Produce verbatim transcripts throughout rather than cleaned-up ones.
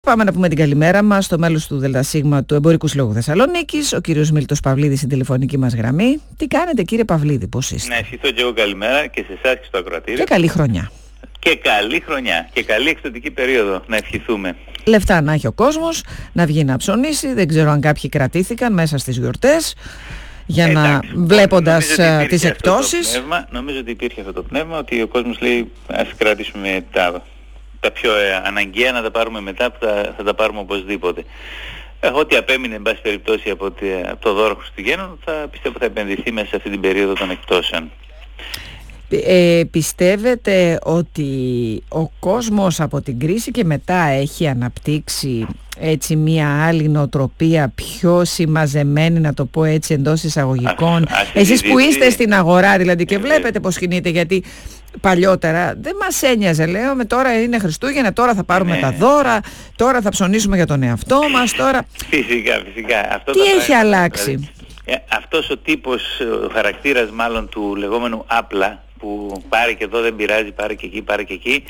Πάμε να πούμε την καλημέρα μας στο μέλος του ΔΣ του Εμπορικού Συλλόγου Θεσσαλονίκης, ο κύριος Μίλτος Παυλίδης, στην τηλεφωνική μας γραμμή. Τι κάνετε, κύριε Παυλίδη, πώς είστε? Να ευχηθώ και εγώ καλημέρα και σε εσάς και στο ακροατήριο. Και καλή χρονιά. Και καλή χρονιά και καλή εκδοτική περίοδο να ευχηθούμε. Λεφτά να έχει ο κόσμος, να βγει να ψωνίσει. Δεν ξέρω αν κάποιοι κρατήθηκαν μέσα στις γιορτές για Εντάξει, να βλέποντας νομίζω τις εκτόσεις. Πνεύμα, νομίζω ότι υπήρχε αυτό το πνεύμα, ότι ο κόσμος λέει ας κρατήσουμε τα, τα πιο ε, αναγκαία, να τα πάρουμε μετά, που θα, θα τα πάρουμε οπωσδήποτε. Ε, ό,τι απέμεινε εν πάση περιπτώσει από, τη, από το δώρο Χριστουγέννων θα πιστεύω θα επενδυθεί μέσα σε αυτή την περίοδο των εκτόσεων. Ε, πιστεύετε ότι ο κόσμος από την κρίση και μετά έχει αναπτύξει έτσι μια άλλη νοοτροπία πιο συμμαζεμένη, να το πω έτσι εντός εισαγωγικών? Ας, ας Εσείς που είστε δείτε, στην αγορά δηλαδή και ε, βλέπετε πως κινείται, γιατί παλιότερα δεν μας ένοιαζε, λέω, με τώρα είναι Χριστούγεννα, τώρα θα πάρουμε ναι. τα δώρα, τώρα θα ψωνίσουμε για τον εαυτό μας, τώρα... Φυσικά, φυσικά. Αυτό Τι το έχει πράγμα, αλλάξει? Δηλαδή, ε, αυτός ο τύπος, ο χαρακτήρας μάλλον του λεγόμενου απλά, που πάρε και εδώ δεν πειράζει, πάρε και εκεί, πάρε και εκεί,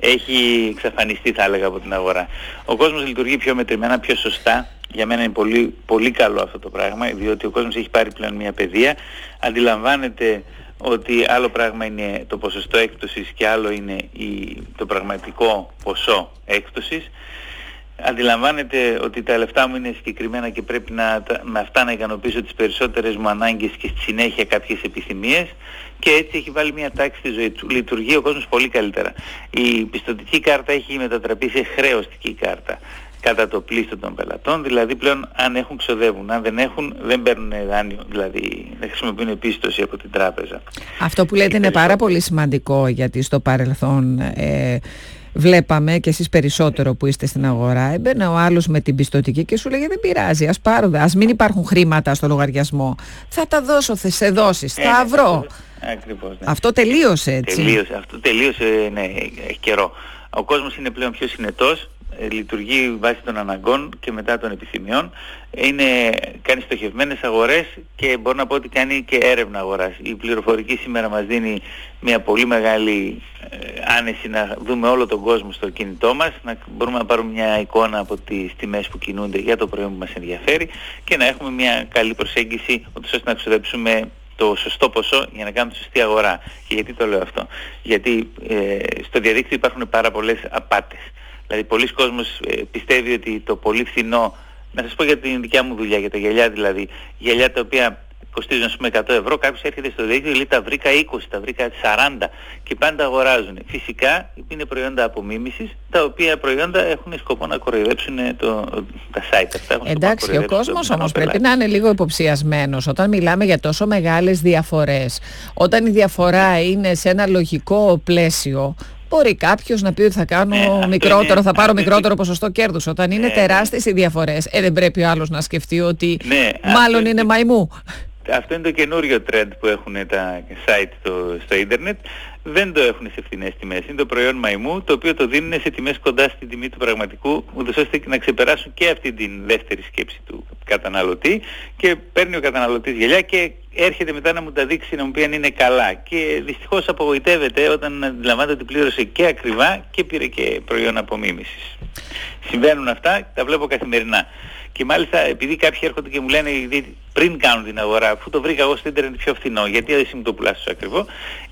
έχει εξαφανιστεί θα έλεγα από την αγορά. Ο κόσμος λειτουργεί πιο μετρημένα, πιο σωστά. Για μένα είναι πολύ, πολύ καλό αυτό το πράγμα, διότι ο κόσμος έχει πάρει πλέον μια παιδεία, αντιλαμβάνεται ότι άλλο πράγμα είναι το ποσοστό έκπτωσης και άλλο είναι η, το πραγματικό ποσό έκπτωσης. Αντιλαμβάνεται ότι τα λεφτά μου είναι συγκεκριμένα και πρέπει να, με αυτά να ικανοποιήσω τις περισσότερες μου ανάγκες και στη συνέχεια κάποιες επιθυμίες, και έτσι έχει βάλει μια τάξη στη ζωή του. Λειτουργεί ο κόσμος πολύ καλύτερα. Η πιστωτική κάρτα έχει μετατραπεί σε χρεωστική κάρτα κατά το πλήστο των πελατών, δηλαδή πλέον αν έχουν ξοδεύουν, αν δεν έχουν δεν παίρνουν δάνειο, δηλαδή δεν χρησιμοποιούν πίστοση από την τράπεζα. Αυτό που λέτε είναι πάρα πολύ σημαντικό, γιατί στο παρελθόν ε, βλέπαμε, και εσείς περισσότερο που είστε στην αγορά, έμπαινε ο άλλος με την πιστωτική και σου λέγε δεν πειράζει, ας πάρω, ας μην υπάρχουν χρήματα στο λογαριασμό, θα τα δώσω, θα σε δώσεις, θα ε, βρω. Ακριβώς, ναι. Αυτό τελείωσε έτσι. Τελείωσε, αυτό τελείωσε, ναι, έχει καιρό. Ο κόσμος είναι πλέον πιο συνετός, λειτουργεί βάσει των αναγκών και μετά των επιθυμιών, είναι, κάνει στοχευμένες αγορές και μπορώ να πω ότι κάνει και έρευνα αγοράς. Η πληροφορική σήμερα μας δίνει μια πολύ μεγάλη ε, άνεση να δούμε όλο τον κόσμο στο κινητό μας, να μπορούμε να πάρουμε μια εικόνα από τις τιμές που κινούνται για το προϊόν που μας ενδιαφέρει και να έχουμε μια καλή προσέγγιση ώστε να ξοδέψουμε το σωστό ποσό για να κάνουμε τη σωστή αγορά. Και γιατί το λέω αυτό? Γιατί ε, στο διαδίκτυο υπάρχουν πάρα πολλές απάτες. Δηλαδή πολλοί κόσμος ε, πιστεύει ότι το πολύ φθηνό, να σας πω για την δικιά μου δουλειά, για τα γυαλιά δηλαδή, γυαλιά τα οποία κοστίζουν ας πούμε εκατό ευρώ, κάποιος έρχεται στο διαδίκτυο και λέει τα βρήκα είκοσι, τα βρήκα σαράντα και πάντα αγοράζουν. Φυσικά είναι προϊόντα απομίμησης, τα οποία προϊόντα έχουν σκοπό να κοροϊδέψουν το, τα site αυτά. Εντάξει, ο κόσμος όμως πρέπει να είναι λίγο υποψιασμένος όταν μιλάμε για τόσο μεγάλες διαφορές. Όταν η διαφορά είναι σε ένα λογικό πλαίσιο, μπορεί κάποιος να πει ότι θα κάνω ναι, μικρότερο, είναι, θα πάρω μικρότερο είναι... ποσοστό κέρδους. Όταν είναι ναι, τεράστιες οι διαφορές, ε, δεν πρέπει ο άλλος να σκεφτεί ότι ναι, μάλλον είναι, είναι μαϊμού. Αυτό είναι το καινούριο trend που έχουν τα site στο, στο ίντερνετ. Δεν το έχουν σε φθηνές τιμές. Είναι το προϊόν μαϊμού, το οποίο το δίνουν σε τιμές κοντά στην τιμή του πραγματικού, ούτως ώστε να ξεπεράσουν και αυτή την δεύτερη σκέψη του καταναλωτή, και παίρνει ο καταναλωτής γυαλιά και έρχεται μετά να μου τα δείξει, να μου πει αν είναι καλά. Και δυστυχώς απογοητεύεται όταν αντιλαμβάνεται ότι πλήρωσε και ακριβά και πήρε και προϊόν απομίμησης. Συμβαίνουν αυτά, τα βλέπω καθημερινά. Και μάλιστα επειδή κάποιοι έρχονται και μου λένε πριν κάνουν την αγορά, αφού το βρήκα εγώ στο ίντερνετ πιο φθηνό, γιατί εσύ μου το πουλάς τόσο ακριβό,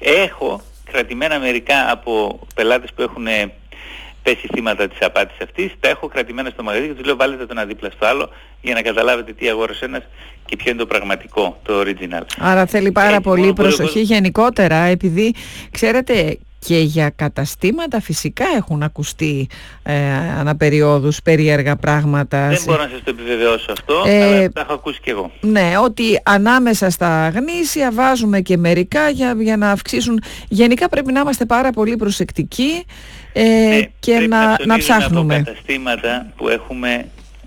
έχω κρατημένα μερικά από πελάτες που έχουν πέσει θύματα της απάτης αυτής, τα έχω κρατημένα στο μαγαζί και τους λέω βάλετε τον δίπλα στο άλλο για να καταλάβετε τι αγόρασε ένας και ποιο είναι το πραγματικό, το original. Άρα θέλει πάρα Έτσι, πολύ προσοχή γενικότερα, επειδή ξέρετε και για καταστήματα φυσικά έχουν ακουστεί ε, αναπεριόδους περίεργα πράγματα. Δεν μπορώ να σας το επιβεβαιώσω αυτό, ε, αλλά τα έχω ακούσει και εγώ. Ναι, ότι ανάμεσα στα γνήσια βάζουμε και μερικά για, για να αυξήσουν. Γενικά πρέπει να είμαστε πάρα πολύ προσεκτικοί ε, ναι, και να, να, να ψάχνουμε. Από καταστήματα που έχουμε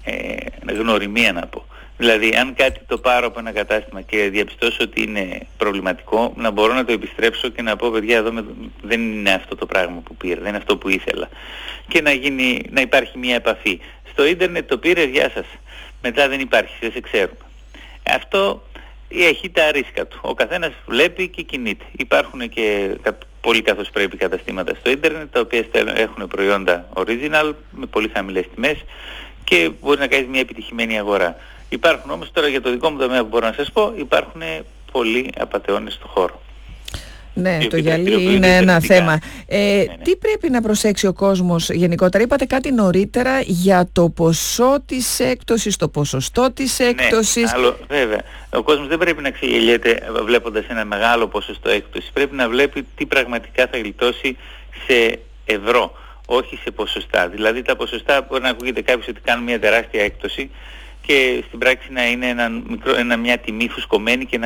ε, γνωριμία να πω. Δηλαδή αν κάτι το πάρω από ένα κατάστημα και διαπιστώσω ότι είναι προβληματικό, να μπορώ να το επιστρέψω και να πω παιδιά εδώ με, δεν είναι αυτό το πράγμα που πήρα, δεν είναι αυτό που ήθελα, και να, γίνει, να υπάρχει μια επαφή. Στο ίντερνετ το πήρε, γεια σας, μετά δεν υπάρχει, δεν σε ξέρουμε. Αυτό έχει τα ρίσκα του. Ο καθένας βλέπει και κινείται. Υπάρχουν και πολύ καθώς πρέπει καταστήματα στο ίντερνετ, τα οποία έχουν προϊόντα original με πολύ χαμηλές τιμές και μπορεί να κάνεις μια επιτυχημένη αγορά. Υπάρχουν όμως, τώρα για το δικό μου τομέα που μπορώ να σας πω, υπάρχουν πολλοί απατεώνες στο χώρο. Ναι, το γυαλί είναι ένα θέμα. Ε, ναι, ναι. Τι πρέπει να προσέξει ο κόσμος γενικότερα? Είπατε κάτι νωρίτερα για το ποσό της έκπτωσης, το ποσοστό της έκπτωσης. Ναι, άλλο, βέβαια. Ο κόσμος δεν πρέπει να ξεγελιέται βλέποντας ένα μεγάλο ποσοστό έκπτωσης. Πρέπει να βλέπει τι πραγματικά θα γλιτώσει σε ευρώ, όχι σε ποσοστά. Δηλαδή τα ποσοστά μπορεί να ακούγεται κάποιος ότι κάνουν μια τεράστια έκπτωση και στην πράξη να είναι ένα μικρό, ένα, μια τιμή φουσκωμένη και να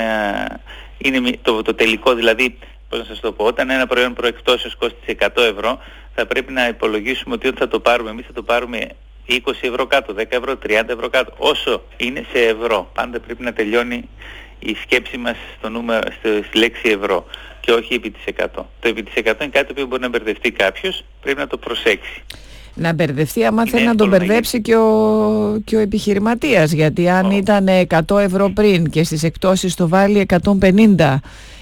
είναι το, το τελικό, δηλαδή πώς να σας το πω, όταν ένα προϊόν προεκπτώσεως κόστησε εκατό ευρώ, θα πρέπει να υπολογίσουμε ότι όταν θα το πάρουμε εμείς θα το πάρουμε είκοσι ευρώ κάτω, δέκα ευρώ, τριάντα ευρώ κάτω, όσο είναι σε ευρώ. Πάντα πρέπει να τελειώνει η σκέψη μας στο νούμερο, στη λέξη ευρώ και όχι επί της εκατό. Το επί της εκατό είναι κάτι που μπορεί να μπερδευτεί κάποιος, πρέπει να το προσέξει. Να μπερδευτεί άμα θέλει να τον μπερδέψει και ο, και ο επιχειρηματίας, γιατί αν oh. ήταν εκατό ευρώ πριν και στις εκτόσεις το βάλει εκατόν πενήντα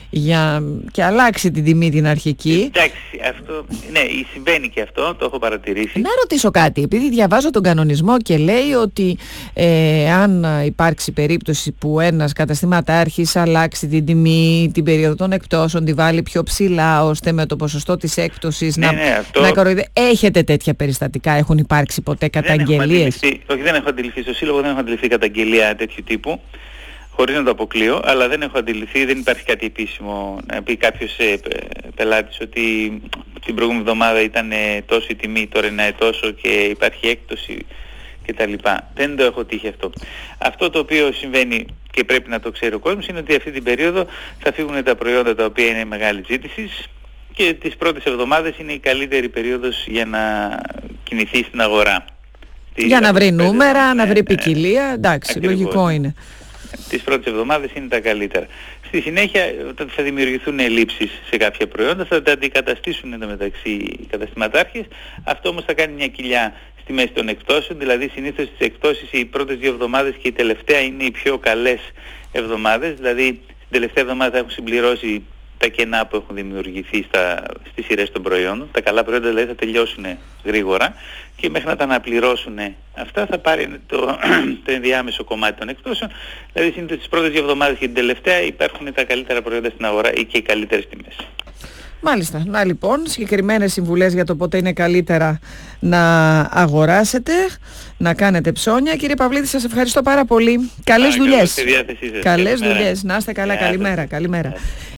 για και αλλάξει την τιμή την αρχική. Εντάξει, αυτό, ναι, συμβαίνει και αυτό, το έχω παρατηρήσει. Να ρωτήσω κάτι, επειδή διαβάζω τον κανονισμό και λέει ότι ε, αν υπάρξει περίπτωση που ένας καταστηματάρχης αλλάξει την τιμή, την περίοδο των εκπτώσεων, τη βάλει πιο ψηλά, ώστε με το ποσοστό της έκπτωσης ναι, να, ναι, αυτό... να κοροϊδεύει. Έχετε τέτοια περιστατικά, έχουν υπάρξει ποτέ καταγγελίες? Όχι, δεν έχω αντιληφθεί, στο Σύλλογο δεν έχω αντιληφθεί καταγγελία τέτοιου τύπου, χωρίς να το αποκλείω, αλλά δεν έχω αντιληφθεί, δεν υπάρχει κάτι επίσημο να πει κάποιος ε, πελάτης ότι την προηγούμενη εβδομάδα ήταν ε, τόσο η τιμή, τώρα είναι τόσο και υπάρχει έκπτωση κτλ. Δεν το έχω τύχει αυτό. Αυτό το οποίο συμβαίνει και πρέπει να το ξέρει ο κόσμος είναι ότι αυτή την περίοδο θα φύγουν τα προϊόντα τα οποία είναι μεγάλη ζήτηση και τις πρώτες εβδομάδες είναι η καλύτερη περίοδος για να κινηθεί στην αγορά. Για να βρει νούμερα, να βρει ποικιλία, εντάξει, ακριβώς, λογικό είναι. Τις πρώτες εβδομάδες είναι τα καλύτερα. Στη συνέχεια θα δημιουργηθούν ελλείψεις σε κάποια προϊόντα, θα τα αντικαταστήσουν εντωμεταξύ οι καταστηματάρχες. Αυτό όμως θα κάνει μια κοιλιά στη μέση των εκπτώσεων, δηλαδή συνήθως στις εκπτώσεις οι πρώτες δύο εβδομάδες και η τελευταία είναι οι πιο καλές εβδομάδες, δηλαδή την τελευταία εβδομάδα θα έχουν συμπληρώσει τα κενά που έχουν δημιουργηθεί στα, στις σειρές των προϊόντων. Τα καλά προϊόντα δηλαδή θα τελειώσουν γρήγορα και μέχρι να τα αναπληρώσουν αυτά θα πάρει το, το ενδιάμεσο κομμάτι των εκπτώσεων. Δηλαδή συνήθως τις πρώτες δύο εβδομάδες και την τελευταία υπάρχουν τα καλύτερα προϊόντα στην αγορά ή και οι καλύτερες τιμές. Μάλιστα. Να λοιπόν, συγκεκριμένες συμβουλές για το πότε είναι καλύτερα να αγοράσετε, να κάνετε ψώνια. Κύριε Παυλίδη, σας ευχαριστώ πάρα πολύ. Καλές δουλειές. Καλές δουλειές. Να είστε καλά. Καλημέρα. Καλημέρα.